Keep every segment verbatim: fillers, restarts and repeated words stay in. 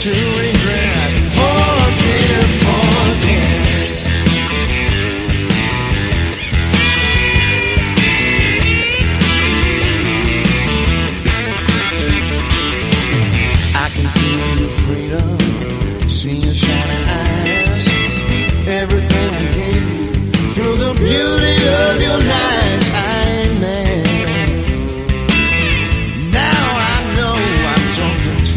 to regret. Forgive, forgive. I can feel your freedom, see your shining eyes. Everything I gave you through the beauty of your lies. I ain't mad. Now I know I'm talking to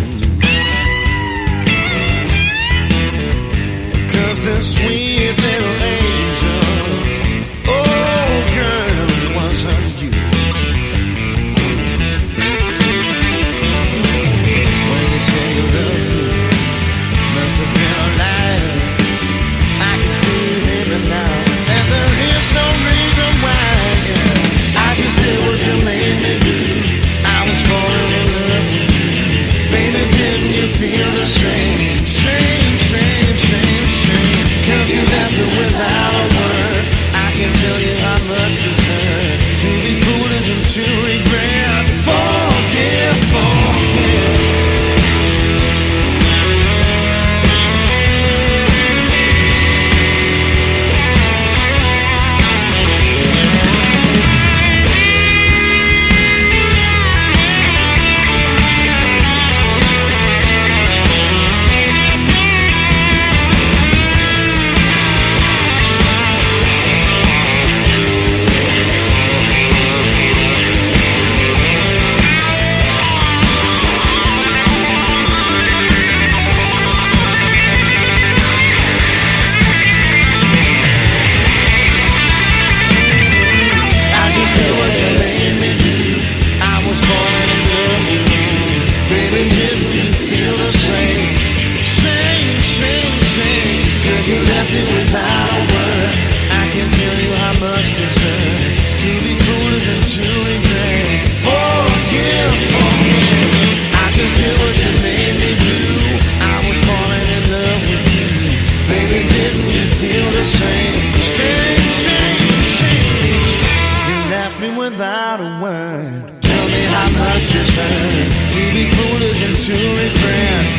you, 'cause the sweet little angel, oh girl, it wasn't you. When you say you love me, must have been a lie. I can feel it now, and there is no reason why. Yeah. I just did what you made me do. I was falling in love with you. Baby, didn't you feel the same? Shame, shame, shame, shame. 'Cause you left me without a word. I can tell you how much it hurt to be foolish and to regret. Forgive, forgive. Without a word, I can tell you how much this hurt to be foolish and to regret. Forgive, forgive. I just did what you made me do. I was falling in love with you. Baby, didn't you feel the same? Shame, shame, shame. You left me without a word. Tell me how much this hurt to be foolish and to regret.